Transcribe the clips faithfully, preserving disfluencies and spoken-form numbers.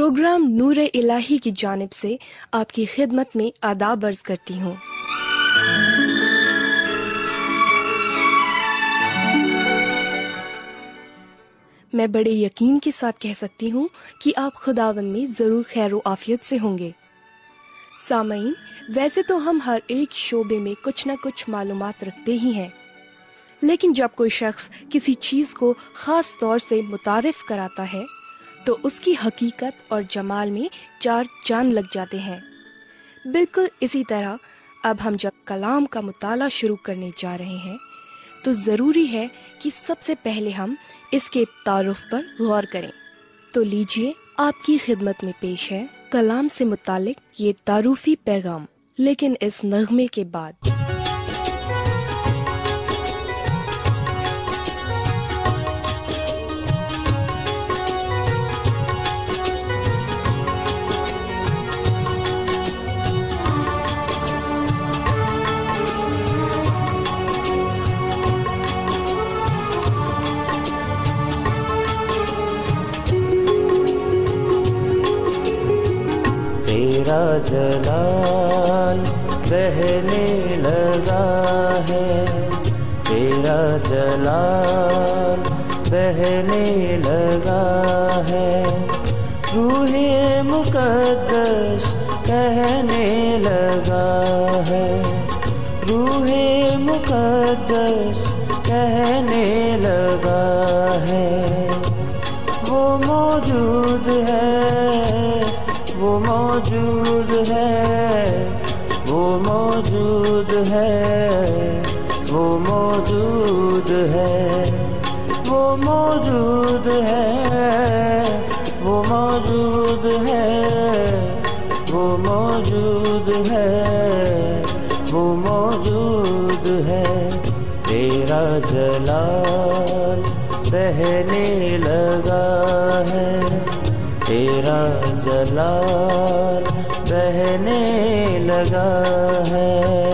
Programme Noor الہی کی جانب سے آپ کی خدمت میں آداب عرض کرتی ہوں۔ میں بڑے یقین کے ساتھ کہہ سکتی ہوں کہ آپ خداوند میں ضرور خیر و عافیت سے ہوں گے۔ سامعین، ویسے تو ہم ہر ایک شعبے میں کچھ نہ کچھ معلومات رکھتے ہی ہیں، لیکن جب کوئی شخص کسی چیز کو خاص طور سے متعارف کراتا ہے تو اس کی حقیقت اور جمال میں چار چاند لگ جاتے ہیں۔ بالکل اسی طرح اب ہم جب کلام کا مطالعہ شروع کرنے جا رہے ہیں تو ضروری ہے کہ سب سے پہلے ہم اس کے تعارف پر غور کریں۔ تو لیجئے آپ کی خدمت میں پیش ہے کلام سے متعلق یہ تعارفی پیغام، لیکن اس نغمے کے بعد۔ تیرا جلال بہنے لگا ہے، تیرا جلال بہنے لگا ہے، روح مقدس کہنے لگا ہے، روح مقدس کہنے لگا ہے، وہ موجود ہے، وہ موجود ہے، وہ موجود ہے، وہ موجود ہے، وہ موجود ہے، وہ موجود ہے، وہ موجود ہے، وہ موجود ہے، تیرا جلال بہنے لگا ہے، تیرا جلال بہنے لگا ہے۔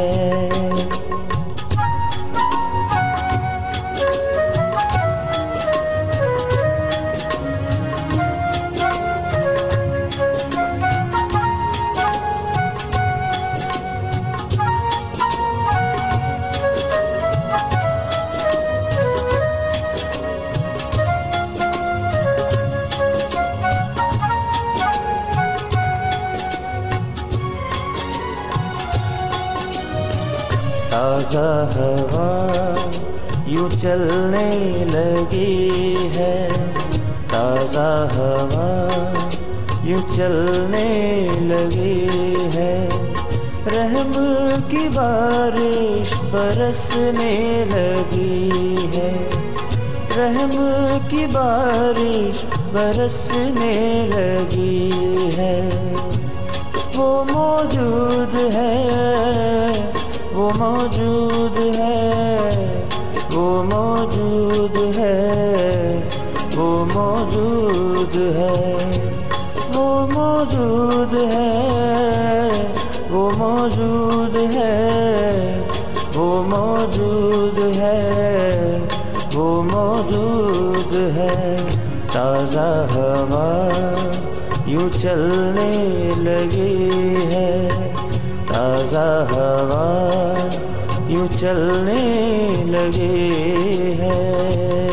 تازہ ہوا یوں چلنے لگی ہے، تازہ ہوا یوں چلنے لگی ہے، رحم کی بارش برسنے لگی ہے، رحم کی بارش برسنے لگی ہے، وہ موجود ہے، وہ موجود ہے، وہ موجود ہے، وہ موجود ہے، وہ موجود ہے، وہ موجود ہے، وہ موجود ہے، وہ موجود ہے، تازہ ہوا یوں چلنے لگی ہے، تازہ ہوا یوں چلنے لگی ہے۔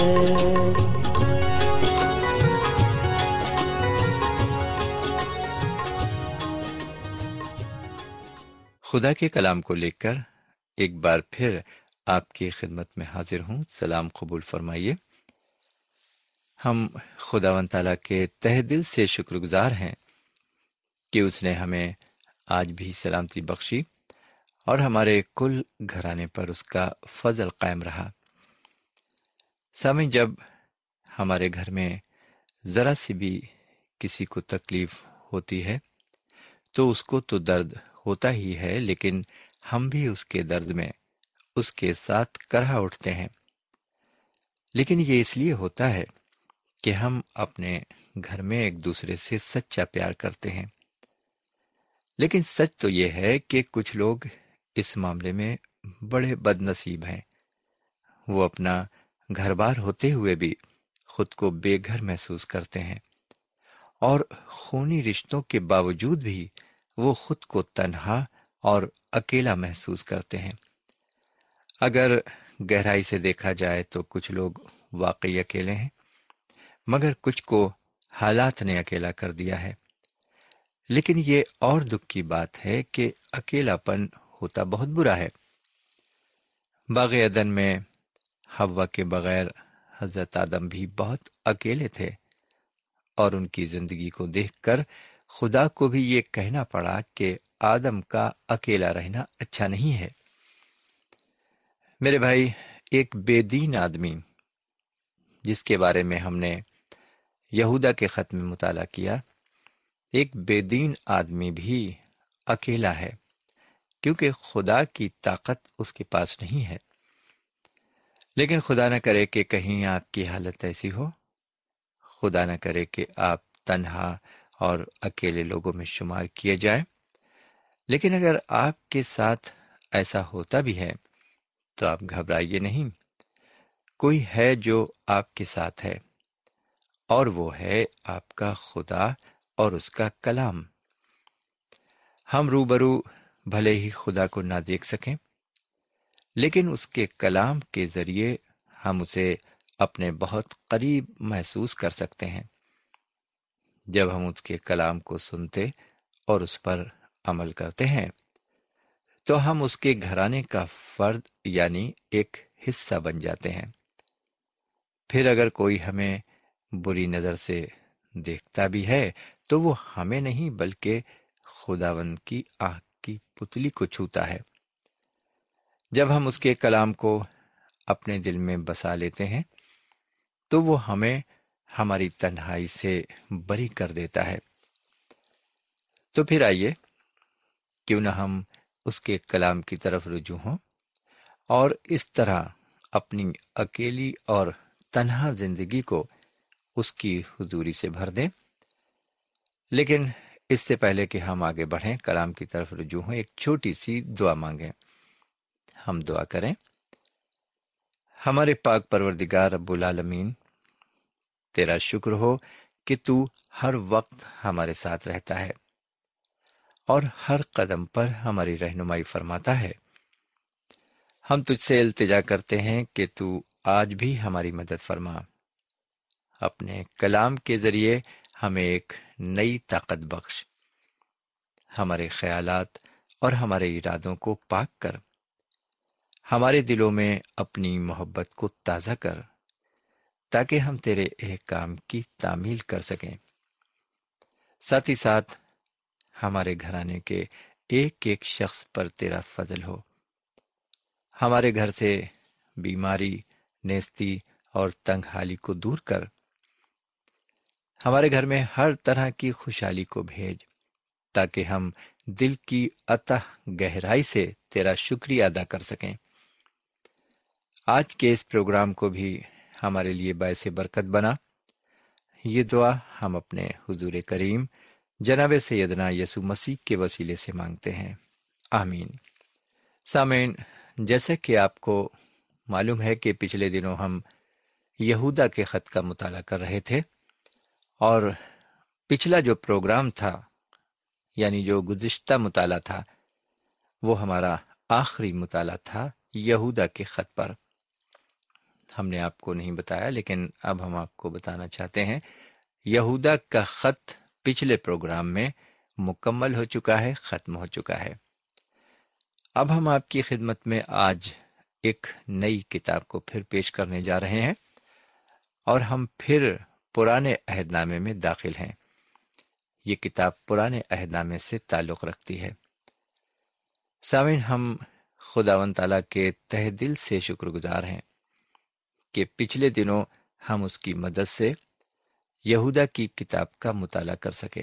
خدا کے کلام کو لے کر ایک بار پھر آپ کی خدمت میں حاضر ہوں، سلام قبول فرمائیے۔ ہم خداوند تعالیٰ کے تہ دل سے شکر گزار ہیں کہ اس نے ہمیں آج بھی سلامتی بخشی اور ہمارے کل گھرانے پر اس کا فضل قائم رہا۔ سامعین، جب ہمارے گھر میں ذرا سی بھی کسی کو تکلیف ہوتی ہے تو اس کو تو درد ہوتا ہی ہے، لیکن ہم بھی اس کے درد میں اس کے ساتھ کرہا اٹھتے ہیں۔ لیکن یہ اس لیے ہوتا ہے کہ ہم اپنے گھر میں ایک دوسرے سے سچا پیار کرتے ہیں۔ لیکن سچ تو یہ ہے کہ کچھ لوگ اس معاملے میں بڑے بد نصیب ہیں۔ وہ اپنا گھر بار ہوتے ہوئے بھی خود کو بے گھر محسوس کرتے ہیں اور خونی رشتوں کے باوجود بھی وہ خود کو تنہا اور اکیلا محسوس کرتے ہیں۔ اگر گہرائی سے دیکھا جائے تو کچھ لوگ واقعی اکیلے ہیں، مگر کچھ کو حالات نے اکیلا کر دیا ہے۔ لیکن یہ اور دکھ کی بات ہے کہ اکیلا پن ہوتا بہت برا ہے۔ باغ عدن میں حوا کے بغیر حضرت آدم بھی بہت اکیلے تھے، اور ان کی زندگی کو دیکھ کر خدا کو بھی یہ کہنا پڑا کہ آدم کا اکیلا رہنا اچھا نہیں ہے۔ میرے بھائی، ایک بے دین آدمی جس کے بارے میں ہم نے یہودا کے خط میں مطالعہ کیا، ایک بے دین آدمی بھی اکیلا ہے، کیونکہ خدا کی طاقت اس کے پاس نہیں ہے۔ لیکن خدا نہ کرے کہ کہیں آپ کی حالت ایسی ہو، خدا نہ کرے کہ آپ تنہا اور اکیلے لوگوں میں شمار کیے جائیں۔ لیکن اگر آپ کے ساتھ ایسا ہوتا بھی ہے تو آپ گھبرائیے نہیں، کوئی ہے جو آپ کے ساتھ ہے، اور وہ ہے آپ کا خدا اور اس کا کلام۔ ہم روبرو بھلے ہی خدا کو نہ دیکھ سکیں، لیکن اس کے کلام کے ذریعے ہم اسے اپنے بہت قریب محسوس کر سکتے ہیں۔ جب ہم اس کے کلام کو سنتے اور اس پر عمل کرتے ہیں تو ہم اس کے گھرانے کا فرد یعنی ایک حصہ بن جاتے ہیں۔ پھر اگر کوئی ہمیں بری نظر سے دیکھتا بھی ہے تو وہ ہمیں نہیں بلکہ خداوند کی آنکھ کی پتلی کو چھوتا ہے۔ جب ہم اس کے کلام کو اپنے دل میں بسا لیتے ہیں تو وہ ہمیں ہماری تنہائی سے بری کر دیتا ہے۔ تو پھر آئیے، کیوں نہ ہم اس کے کلام کی طرف رجوع ہوں اور اس طرح اپنی اکیلی اور تنہا زندگی کو اس کی حضوری سے بھر دیں۔ لیکن اس سے پہلے کہ ہم آگے بڑھیں، کلام کی طرف رجوع ہوں، ایک چھوٹی سی دعا مانگیں۔ ہم دعا کریں۔ ہمارے پاک پروردگار رب العالمین، تیرا شکر ہو کہ تو ہر وقت ہمارے ساتھ رہتا ہے اور ہر قدم پر ہماری رہنمائی فرماتا ہے۔ ہم تجھ سے التجا کرتے ہیں کہ تو آج بھی ہماری مدد فرما، اپنے کلام کے ذریعے ہمیں ایک نئی طاقت بخش، ہمارے خیالات اور ہمارے ارادوں کو پاک کر، ہمارے دلوں میں اپنی محبت کو تازہ کر، تاکہ ہم تیرے احکام کی تعمیل کر سکیں۔ ساتھ ہی ساتھ ہمارے گھرانے کے ایک ایک شخص پر تیرا فضل ہو، ہمارے گھر سے بیماری، نیستی اور تنگ حالی کو دور کر، ہمارے گھر میں ہر طرح کی خوشحالی کو بھیج، تاکہ ہم دل کی اتہ گہرائی سے تیرا شکریہ ادا کر سکیں۔ آج کے اس پروگرام کو بھی ہمارے لیے باعث برکت بنا۔ یہ دعا ہم اپنے حضور کریم جناب سیدنا یسوع مسیح کے وسیلے سے مانگتے ہیں، آمین۔ سامعین، جیسا کہ آپ کو معلوم ہے کہ پچھلے دنوں ہم یہودا کے خط کا مطالعہ کر رہے تھے، اور پچھلا جو پروگرام تھا یعنی جو گزشتہ مطالعہ تھا وہ ہمارا آخری مطالعہ تھا یہودا کے خط پر۔ ہم نے آپ کو نہیں بتایا، لیکن اب ہم آپ کو بتانا چاہتے ہیں، یہودا کا خط پچھلے پروگرام میں مکمل ہو چکا ہے، ختم ہو چکا ہے۔ اب ہم آپ کی خدمت میں آج ایک نئی کتاب کو پھر پیش کرنے جا رہے ہیں، اور ہم پھر پرانے عہد نامے میں داخل ہیں۔ یہ کتاب پرانے عہد نامے سے تعلق رکھتی ہے۔ سامعین، ہم خداوند تعالیٰ کے تہ دل سے شکر گزار ہیں کہ پچھلے دنوں ہم اس کی مدد سے یہودا کی کتاب کا مطالعہ کر سکے۔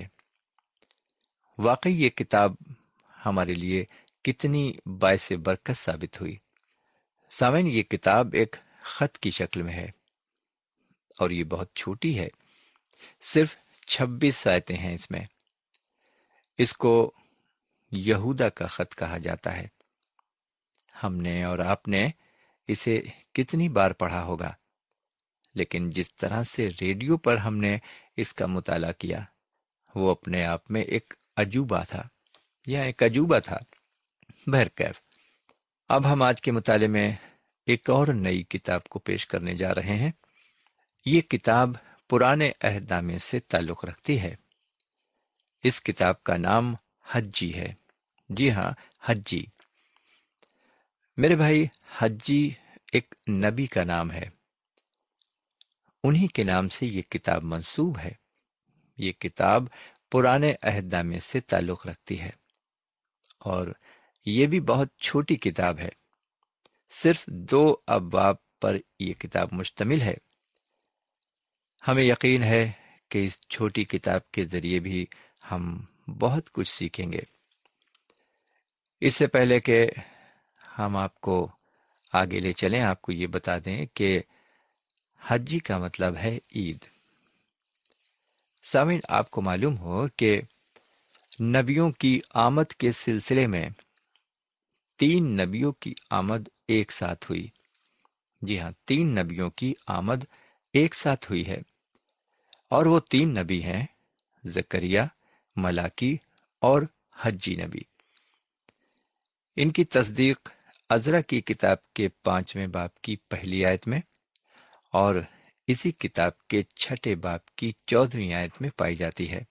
واقعی یہ کتاب ہمارے لیے کتنی باعث برکت ثابت ہوئی۔ سامعین، یہ کتاب ایک خط کی شکل میں ہے، اور یہ بہت چھوٹی ہے، صرف چھبیس آیتیں ہیں اس میں۔ اس کو یہودا کا خط کہا جاتا ہے۔ ہم نے اور آپ نے اسے کتنی بار پڑھا ہوگا، لیکن جس طرح سے ریڈیو پر ہم نے اس کا مطالعہ کیا، وہ اپنے آپ میں ایک عجوبہ تھا یا ایک عجوبہ تھا۔ بہرکیف اب ہم آج کے مطالعے میں ایک اور نئی کتاب کو پیش کرنے جا رہے ہیں۔ یہ کتاب پرانے عہد نامے سے تعلق رکھتی ہے۔ اس کتاب کا نام حجی ہے۔ جی ہاں، حجی۔ میرے بھائی، حجی ایک نبی کا نام ہے، انہی کے نام سے یہ کتاب منسوب ہے۔ یہ کتاب پرانے عہد نامے سے تعلق رکھتی ہے اور یہ بھی بہت چھوٹی کتاب ہے۔ صرف دو ابواب پر یہ کتاب مشتمل ہے۔ ہمیں یقین ہے کہ اس چھوٹی کتاب کے ذریعے بھی ہم بہت کچھ سیکھیں گے۔ اس سے پہلے کہ ہم آپ کو آگے لے چلیں، آپ کو یہ بتا دیں کہ حجی کا مطلب ہے عید۔ سامعین، آپ کو معلوم ہو کہ نبیوں کی آمد کے سلسلے میں تین نبیوں کی آمد ایک ساتھ ہوئی۔ جی ہاں، تین نبیوں کی آمد ایک ساتھ ہوئی ہے، اور وہ تین نبی ہیں زکریہ، ملاکی اور حجی نبی۔ ان کی تصدیق عزرا کی کتاب کے پانچویں باب کی پہلی آیت میں اور اسی کتاب کے چھٹے باب کی چودہویں آیت میں پائی جاتی ہے۔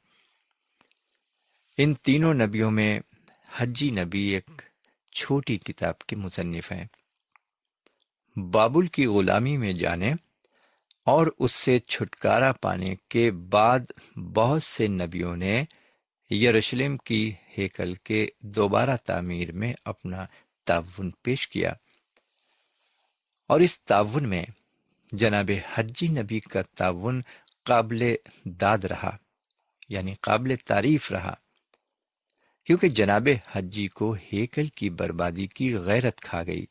ان تینوں نبیوں میں حجی نبی ایک چھوٹی کتاب کے مصنف ہیں۔ بابل کی غلامی میں جانے اور اس سے چھٹکارا پانے کے بعد بہت سے نبیوں نے یروشلم کی ہیکل کے دوبارہ تعمیر میں اپنا تعاون پیش کیا، اور اس تعاون میں جناب حجی نبی کا تعاون قابل داد رہا، یعنی قابل تعریف رہا، کیونکہ جناب حجی کو ہیکل کی بربادی کی غیرت کھا گئی۔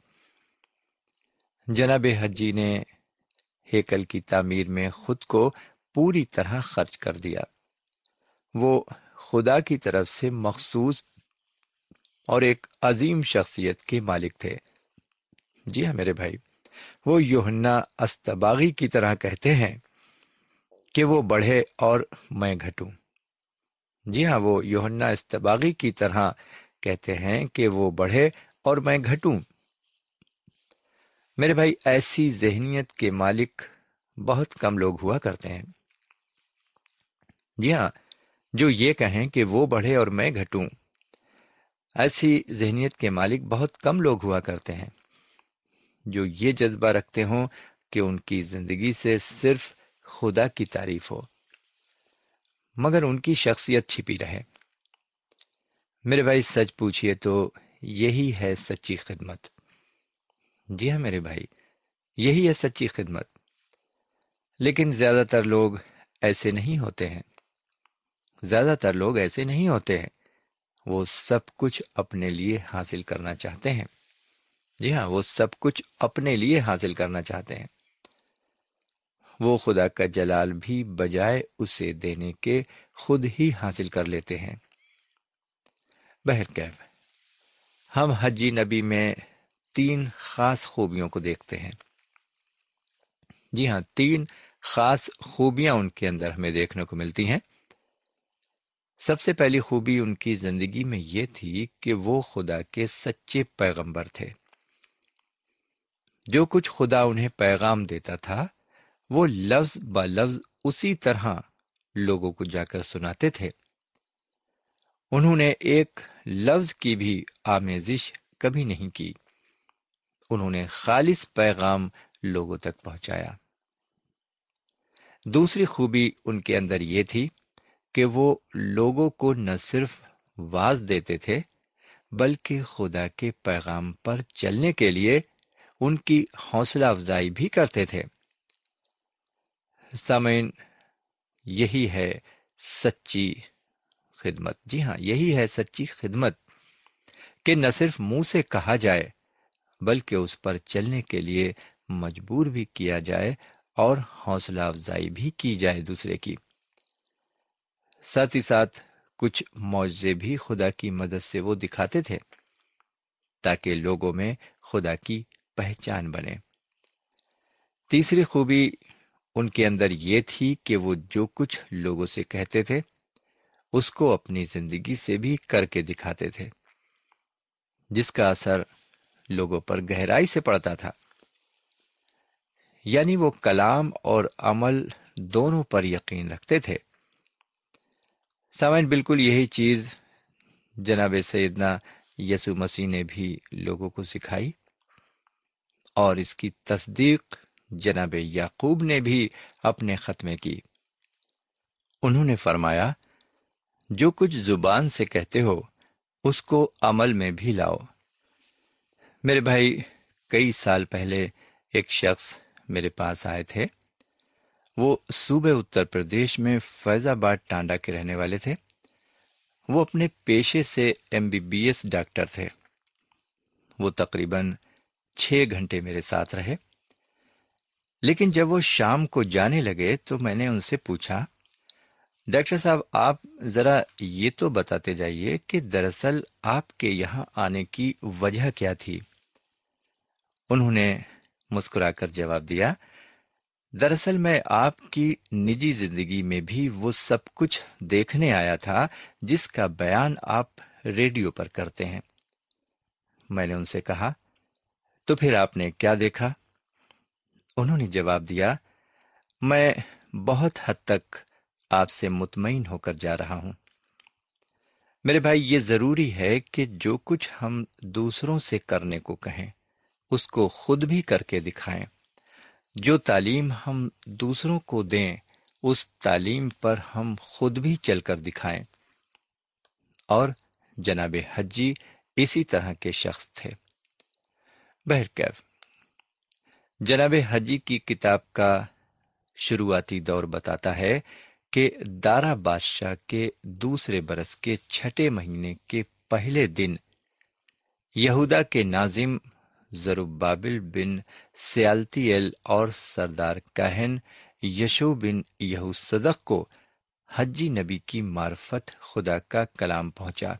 جناب حجی نے ہیکل کی تعمیر میں خود کو پوری طرح خرچ کر دیا۔ وہ خدا کی طرف سے مخصوص اور ایک عظیم شخصیت کے مالک تھے۔ جی ہاں میرے بھائی، وہ یوحنا اصطباغی کی طرح کہتے ہیں کہ وہ بڑھے اور میں گھٹوں۔ جی ہاں، وہ یوحنا اصطباغی کی طرح کہتے ہیں کہ وہ بڑھے اور میں گھٹوں۔ میرے بھائی، ایسی ذہنیت کے مالک بہت کم لوگ ہوا کرتے ہیں۔ جی ہاں، جو یہ کہیں کہ وہ بڑھے اور میں گھٹوں، ایسی ذہنیت کے مالک بہت کم لوگ ہوا کرتے ہیں جو یہ جذبہ رکھتے ہوں کہ ان کی زندگی سے صرف خدا کی تعریف ہو، مگر ان کی شخصیت چھپی رہے۔ میرے بھائی، سچ پوچھئے تو یہی ہے سچی خدمت۔ جی ہاں میرے بھائی، یہی ہے سچی خدمت۔ لیکن زیادہ تر لوگ ایسے نہیں ہوتے ہیں۔ زیادہ تر لوگ ایسے نہیں ہوتے ہیں۔ وہ سب کچھ اپنے لیے حاصل کرنا چاہتے ہیں۔ جی ہاں، وہ سب کچھ اپنے لیے حاصل کرنا چاہتے ہیں۔ وہ خدا کا جلال بھی بجائے اسے دینے کے خود ہی حاصل کر لیتے ہیں۔ بہرکیف ہم حجی نبی میں تین خاص خوبیوں کو دیکھتے ہیں۔ جی ہاں، تین خاص خوبیاں ان کے اندر ہمیں دیکھنے کو ملتی ہیں۔ سب سے پہلی خوبی ان کی زندگی میں یہ تھی کہ وہ خدا کے سچے پیغمبر تھے۔ جو کچھ خدا انہیں پیغام دیتا تھا وہ لفظ با لفظ اسی طرح لوگوں کو جا کر سناتے تھے۔ انہوں نے ایک لفظ کی بھی آمیزش کبھی نہیں کی۔ انہوں نے خالص پیغام لوگوں تک پہنچایا۔ دوسری خوبی ان کے اندر یہ تھی کہ وہ لوگوں کو نہ صرف واعظ دیتے تھے بلکہ خدا کے پیغام پر چلنے کے لیے ان کی حوصلہ افزائی بھی کرتے تھے۔ سامعین، یہی ہے سچی خدمت۔ جی ہاں، یہی ہے سچی خدمت کہ نہ صرف منہ سے کہا جائے بلکہ اس پر چلنے کے لیے مجبور بھی کیا جائے اور حوصلہ افزائی بھی کی جائے دوسرے کی۔ ساتھ ہی ساتھ کچھ معجزے بھی خدا کی مدد سے وہ دکھاتے تھے تاکہ لوگوں میں خدا کی پہچان بنے۔ تیسری خوبی ان کے اندر یہ تھی کہ وہ جو کچھ لوگوں سے کہتے تھے اس کو اپنی زندگی سے بھی کر کے دکھاتے تھے، جس کا اثر لوگوں پر گہرائی سے پڑتا تھا۔ یعنی وہ کلام اور عمل دونوں پر یقین رکھتے تھے۔ سامعین، بالکل یہی چیز جناب سیدنا یسوع مسیح نے بھی لوگوں کو سکھائی، اور اس کی تصدیق جناب یعقوب نے بھی اپنے خط میں کی۔ انہوں نے فرمایا، جو کچھ زبان سے کہتے ہو اس کو عمل میں بھی لاؤ۔ میرے بھائی، کئی سال پہلے ایک شخص میرے پاس آئے تھے۔ وہ صوبہ اتر پردیش میں فیض آباد ٹانڈا کے رہنے والے تھے۔ وہ اپنے پیشے سے M B B S doctor تھے۔ وہ تقریباً چھ گھنٹے میرے ساتھ رہے، لیکن جب وہ شام کو جانے لگے تو میں نے ان سے پوچھا، ڈاکٹر صاحب آپ ذرا یہ تو بتاتے جائیے کہ دراصل آپ کے یہاں آنے کی وجہ کیا تھی؟ انہوں نے مسکرا کر جواب دیا، دراصل میں آپ کی نجی زندگی میں بھی وہ سب کچھ دیکھنے آیا تھا جس کا بیان آپ ریڈیو پر کرتے ہیں۔ میں نے ان سے کہا، تو پھر آپ نے کیا دیکھا؟ انہوں نے جواب دیا، میں بہت حد تک آپ سے مطمئن ہو کر جا رہا ہوں۔ میرے بھائی، یہ ضروری ہے کہ جو کچھ ہم دوسروں سے کرنے کو کہیں اس کو خود بھی کر کے دکھائیں۔ جو تعلیم ہم دوسروں کو دیں اس تعلیم پر ہم خود بھی چل کر دکھائیں۔ اور جناب حجی اسی طرح کے شخص تھے۔ بہرکیف، جناب حجی کی کتاب کا شروعاتی دور بتاتا ہے کہ دارا بادشاہ کے دوسرے برس کے چھٹے مہینے کے پہلے دن یہودا کے ناظم زربابل بن سیالتیل اور سردار کاہن یشو بن یہوصدق کو حجی نبی کی معرفت خدا کا کلام پہنچا۔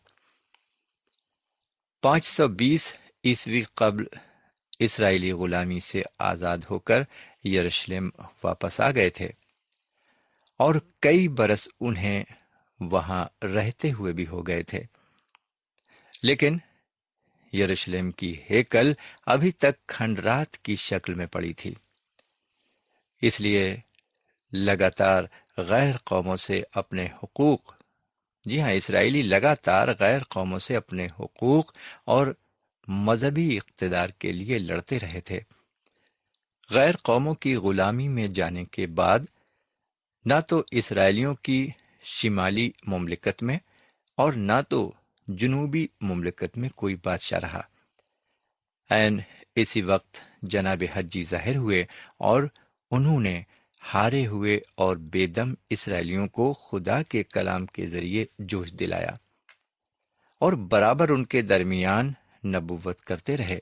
پانچ سو بیس عیسوی قبل اسرائیلی غلامی سے آزاد ہو کر یروشلم واپس آ گئے تھے، اور کئی برس انہیں وہاں رہتے ہوئے بھی ہو گئے تھے، لیکن یروشلم کی ہیکل ابھی تک کھنڈرات کی شکل میں پڑی تھی۔ اس لیے لگاتار غیر قوموں سے اپنے حقوق جی ہاں اسرائیلی لگاتار غیر قوموں سے اپنے حقوق اور مذہبی اقتدار کے لیے لڑتے رہے تھے۔ غیر قوموں کی غلامی میں جانے کے بعد نہ تو اسرائیلیوں کی شمالی مملکت میں اور نہ تو جنوبی مملکت میں کوئی بادشاہ رہا۔ عین اسی وقت جناب حجی ظاہر ہوئے اور انہوں نے ہارے ہوئے اور بے دم اسرائیلیوں کو خدا کے کلام کے ذریعے جوش دلایا، اور برابر ان کے درمیان نبوت کرتے رہے۔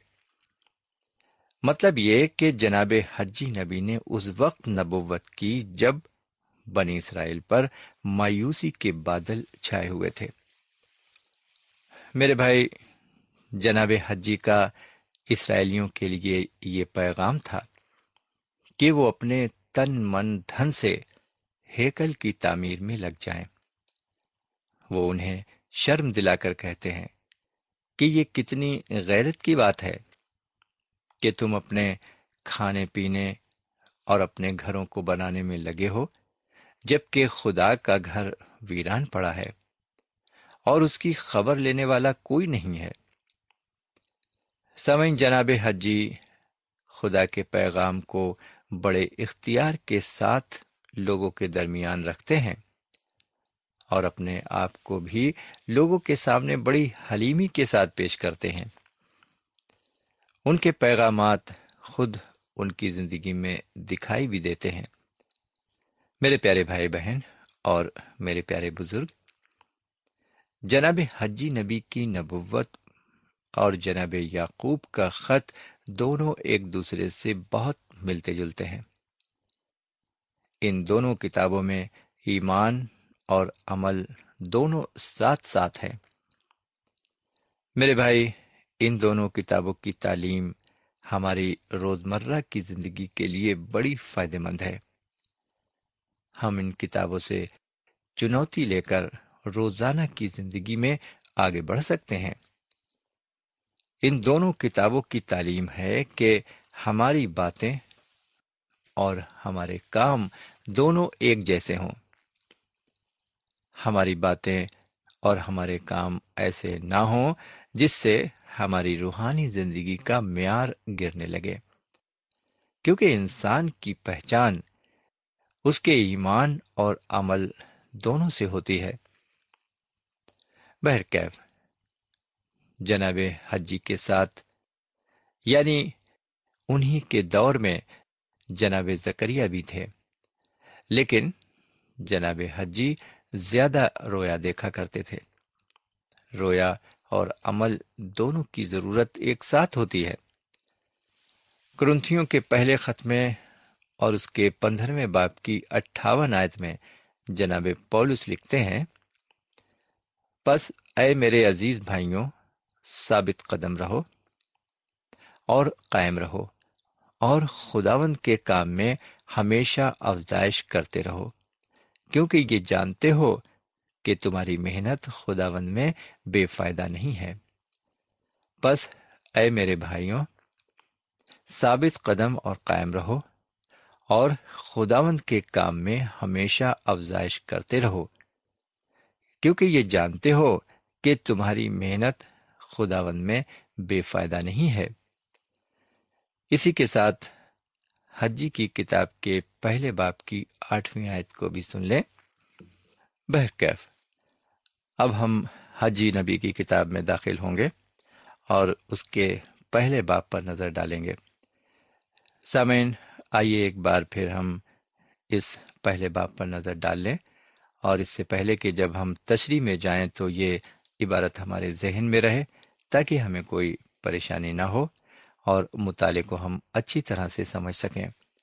مطلب یہ کہ جناب حجی نبی نے اس وقت نبوت کی جب بنی اسرائیل پر مایوسی کے بادل چھائے ہوئے تھے۔ میرے بھائی، جناب حجی کا اسرائیلیوں کے لیے یہ پیغام تھا کہ وہ اپنے تن من دھن سے ہیکل کی تعمیر میں لگ جائیں۔ وہ انہیں شرم دلا کر کہتے ہیں کہ یہ کتنی غیرت کی بات ہے کہ تم اپنے کھانے پینے اور اپنے گھروں کو بنانے میں لگے ہو، جبکہ خدا کا گھر ویران پڑا ہے اور اس کی خبر لینے والا کوئی نہیں ہے۔ سامعین، جناب حجی خدا کے پیغام کو بڑے اختیار کے ساتھ لوگوں کے درمیان رکھتے ہیں، اور اپنے آپ کو بھی لوگوں کے سامنے بڑی حلیمی کے ساتھ پیش کرتے ہیں۔ ان کے پیغامات خود ان کی زندگی میں دکھائی بھی دیتے ہیں۔ میرے پیارے بھائی بہن اور میرے پیارے بزرگ، جناب حجی نبی کی نبوت اور جناب یعقوب کا خط دونوں ایک دوسرے سے بہت ملتے جلتے ہیں۔ ان دونوں کتابوں میں ایمان اور عمل دونوں ساتھ ساتھ ہیں۔ میرے بھائی، ان دونوں کتابوں کی تعلیم ہماری روزمرہ کی زندگی کے لیے بڑی فائدہ مند ہے۔ ہم ان کتابوں سے چنوتی لے کر روزانہ کی زندگی میں آگے بڑھ سکتے ہیں۔ ان دونوں کتابوں کی تعلیم ہے کہ ہماری باتیں اور ہمارے کام دونوں ایک جیسے ہوں۔ ہماری باتیں اور ہمارے کام ایسے نہ ہوں جس سے ہماری روحانی زندگی کا معیار گرنے لگے، کیونکہ انسان کی پہچان اس کے ایمان اور عمل دونوں سے ہوتی ہے۔ بہرکیف جناب حجی کے ساتھ، یعنی انہی کے دور میں جناب زکریا بھی تھے، لیکن جناب حجی زیادہ رویا دیکھا کرتے تھے۔ رویا اور عمل دونوں کی ضرورت ایک ساتھ ہوتی ہے۔ کرنتھیوں کے پہلے خط میں اور اس کے پندرہویں باب کی اٹھاون آیت میں جناب پولس لکھتے ہیں، پس اے میرے عزیز بھائیوں، ثابت قدم رہو اور قائم رہو، اور خداوند کے کام میں ہمیشہ افزائش کرتے رہو، کیونکہ یہ جانتے ہو کہ تمہاری محنت خداوند میں بے فائدہ نہیں ہے۔ پس اے میرے بھائیوں، ثابت قدم اور قائم رہو، اور خداوند کے کام میں ہمیشہ افزائش کرتے رہو، کیونکہ یہ جانتے ہو کہ تمہاری محنت خداوند میں بے فائدہ نہیں ہے۔ اسی کے ساتھ حجی کی کتاب کے پہلے باب کی آٹھویں آیت کو بھی سن لیں۔ بہرکیف اب ہم حجی نبی کی کتاب میں داخل ہوں گے اور اس کے پہلے باب پر نظر ڈالیں گے۔ سامعین، آئیے ایک بار پھر ہم اس پہلے باب پر نظر ڈال لیں، اور اس سے پہلے کہ جب ہم تشریح میں جائیں تو یہ عبارت ہمارے ذہن میں رہے تاکہ ہمیں کوئی پریشانی نہ ہو اور مطالعے کو ہم اچھی طرح سے سمجھ سکیں۔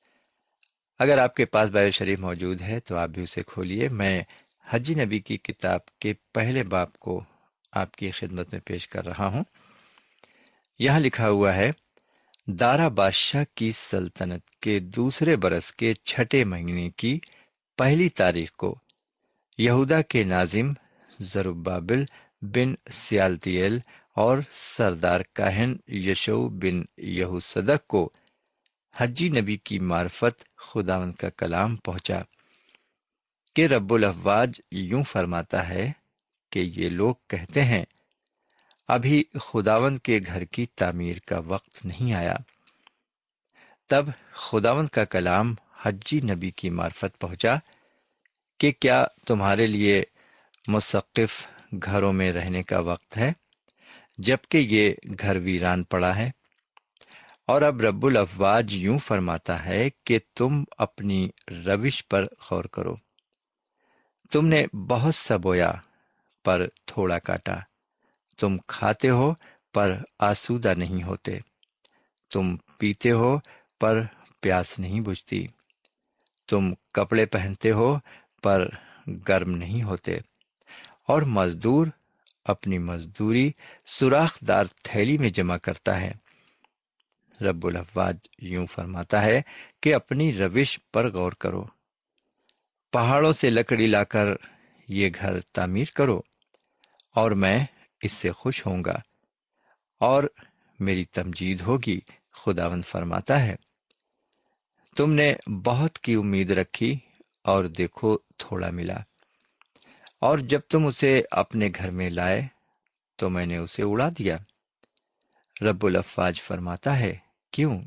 اگر آپ کے پاس بائبل شریف موجود ہے تو آپ بھی اسے کھولیے۔ میں حجی نبی کی کتاب کے پہلے باب کو آپ کی خدمت میں پیش کر رہا ہوں۔ یہاں لکھا ہوا ہے، دارا بادشاہ کی سلطنت کے دوسرے برس کے چھٹے مہینے کی پہلی تاریخ کو یہودا کے ناظم زربابل بن سیالتیل اور سردار کاہن یشوع بن یہوصدق کو حجی نبی کی معرفت خداوند کا کلام پہنچا کہ رب الافواج یوں فرماتا ہے کہ یہ لوگ کہتے ہیں، ابھی خداوند کے گھر کی تعمیر کا وقت نہیں آیا۔ تب خداوند کا کلام حجی نبی کی معرفت پہنچا کہ کیا تمہارے لیے مسقف گھروں میں رہنے کا وقت ہے، جبکہ یہ گھر ویران پڑا ہے؟ اور اب رب الافواج یوں فرماتا ہے کہ تم اپنی روش پر غور کرو۔ تم نے بہت سا بویا پر تھوڑا کاٹا، تم کھاتے ہو پر آسودہ نہیں ہوتے، تم پیتے ہو پر پیاس نہیں بجھتی، تم کپڑے پہنتے ہو پر گرم نہیں ہوتے، اور مزدور اپنی مزدوری سوراخ دار تھیلی میں جمع کرتا ہے۔ رب الافواج یوں فرماتا ہے کہ اپنی روش پر غور کرو، پہاڑوں سے لکڑی لا کر یہ گھر تعمیر کرو، اور میں اس سے خوش ہوں گا اور میری تمجید ہوگی، خداوند فرماتا ہے۔ تم نے بہت کی امید رکھی اور دیکھو تھوڑا ملا، اور جب تم اسے اپنے گھر میں لائے تو میں نے اسے اڑا دیا۔ رب الافواج فرماتا ہے، کیوں؟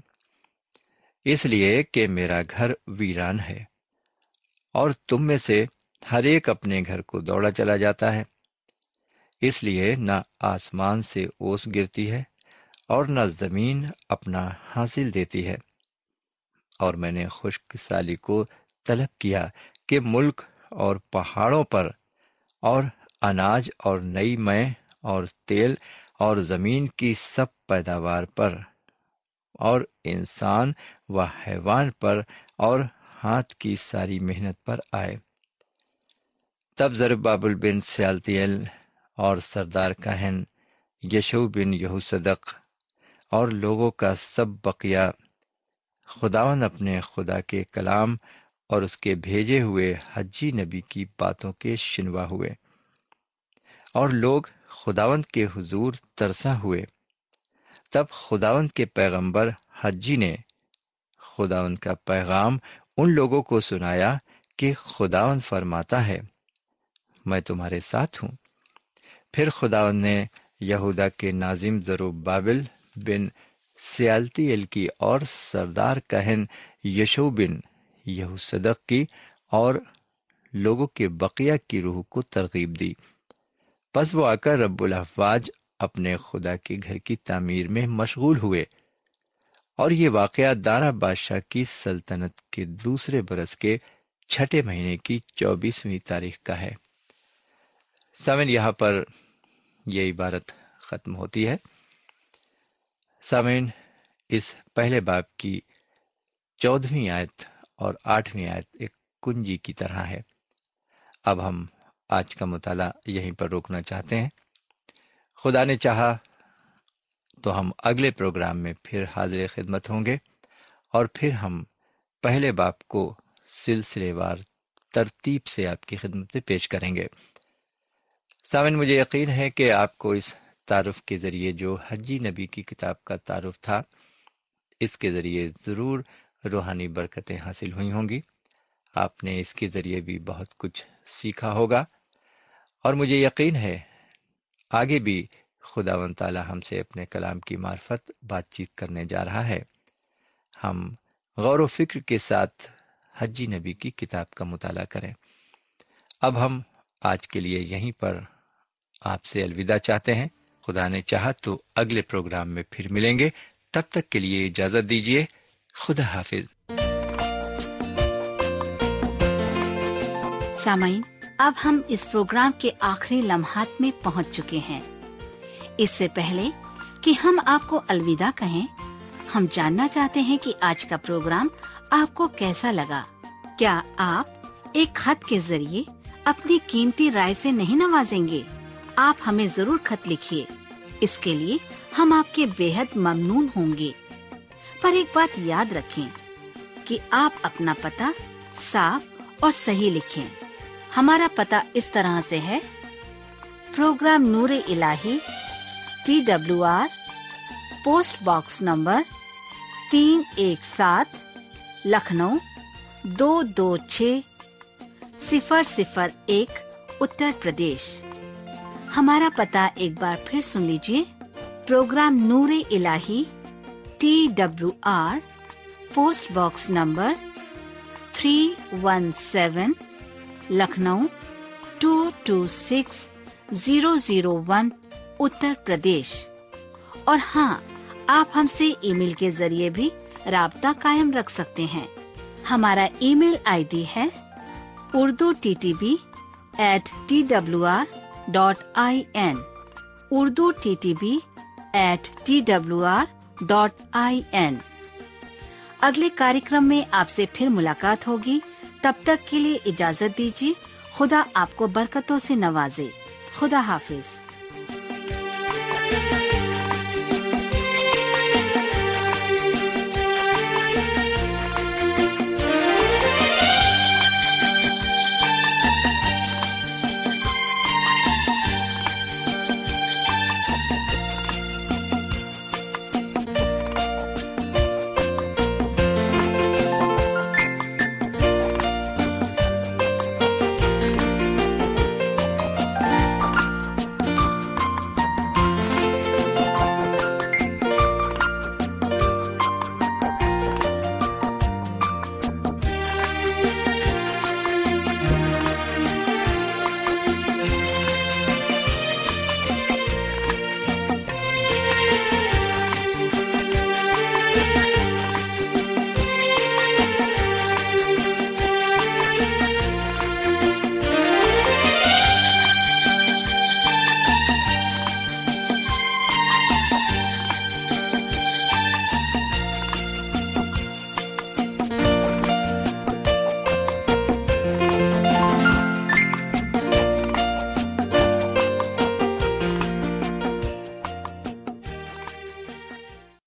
اس لیے کہ میرا گھر ویران ہے، اور تم میں سے ہر ایک اپنے گھر کو دوڑا چلا جاتا ہے۔ اس لیے نہ آسمان سے اوس گرتی ہے اور نہ زمین اپنا حاصل دیتی ہے۔ اور میں نے خشک سالی کو طلب کیا کہ ملک اور پہاڑوں پر اور اناج اور نئی مے اور تیل اور زمین کی سب پیداوار پر اور انسان و حیوان پر اور ہاتھ کی ساری محنت پر آئے۔ تب زربابل بن سیالتیل اور سردار کاہن یشوع بن یہوصدق اور لوگوں کا سب بقیہ خداوند اپنے خدا کے کلام اور اس کے بھیجے ہوئے حجی نبی کی باتوں کے شنوا ہوئے۔ اور لوگ خداوند کے حضور ترسا ہوئے۔ تب خداوند کے پیغمبر حجی نے خداوند کا پیغام ان لوگوں کو سنایا کہ خداوند فرماتا ہے، میں تمہارے ساتھ ہوں۔ پھر خداوند نے یہودا کے ناظم زروبابل بن سیالتیل کی اور سردار کہن یشوع بن یہوصدق کی اور لوگوں کے بقیہ کی روح کو ترغیب دی۔ پس وہ آ کر رب الافواج اپنے خدا کے گھر کی تعمیر میں مشغول ہوئے، اور یہ واقعہ دارا بادشاہ کی سلطنت کے دوسرے برس کے چھٹے مہینے کی چوبیسویں تاریخ کا ہے۔ سامعین، یہاں پر یہ عبارت ختم ہوتی ہے۔ سامعین، اس پہلے باب کی چودہویں آیت اور آٹھویں آیت ایک کنجی کی طرح ہے۔ اب ہم آج کا مطالعہ یہیں پر روکنا چاہتے ہیں۔ خدا نے چاہا تو ہم اگلے پروگرام میں پھر حاضر خدمت ہوں گے، اور پھر ہم پہلے باب کو سلسلے وار ترتیب سے آپ کی خدمت میں پیش کریں گے۔ سامعین، مجھے یقین ہے کہ آپ کو اس تعارف کے ذریعے جو حجی نبی کی کتاب کا تعارف تھا، اس کے ذریعے ضرور روحانی برکتیں حاصل ہوئی ہوں گی۔ آپ نے اس کے ذریعے بھی بہت کچھ سیکھا ہوگا، اور مجھے یقین ہے آگے بھی خداوند تعالی ہم سے اپنے کلام کی معرفت بات چیت کرنے جا رہا ہے۔ ہم غور و فکر کے ساتھ حجی نبی کی کتاب کا مطالعہ کریں۔ اب ہم آج کے لیے یہیں پر آپ سے الوداع چاہتے ہیں۔ خدا نے چاہا تو اگلے پروگرام میں پھر ملیں گے۔ تب تک کے لیے اجازت دیجیے۔ خدا حافظ۔ سامعین، اب ہم اس پروگرام کے آخری لمحات میں پہنچ چکے ہیں۔ اس سے پہلے کہ ہم آپ کو الوداع کہیں، ہم جاننا چاہتے ہیں کہ آج کا پروگرام آپ کو کیسا لگا۔ کیا آپ ایک خط کے ذریعے اپنی قیمتی رائے سے نہیں نوازیں گے؟ آپ ہمیں ضرور خط لکھیے، اس کے لیے ہم آپ کے بے حد ممنون ہوں گے۔ پر ایک بات یاد رکھیں کہ آپ اپنا پتہ صاف اور صحیح لکھیں۔ ہمارا پتہ اس طرح سے ہے: programme Noor Ilahi, T W R, post box number تین ایک سات، لکھنؤ دو دو چھ صفر صفر ایک، اتر پردیش۔ ہمارا پتہ ایک بار پھر سن لیجیے: programme Noor Ilahi, T W R, post box number three one seven, Lucknow two two six zero zero one, Uttar Pradesh. اور ہاں، آپ ہم سے ای میل کے ذریعے بھی رابطہ قائم رکھ سکتے ہیں۔ ہمارا ای میل آئی ڈی ہے Urdu T T B at T W R dot I N, Urdu T T B at T W R dot I N. اگلے کارکرم میں آپ سے پھر ملاقات ہوگی۔ تب تک کے لیے اجازت دیجیے۔ خدا آپ کو برکتوں سے نوازے۔ خدا حافظ۔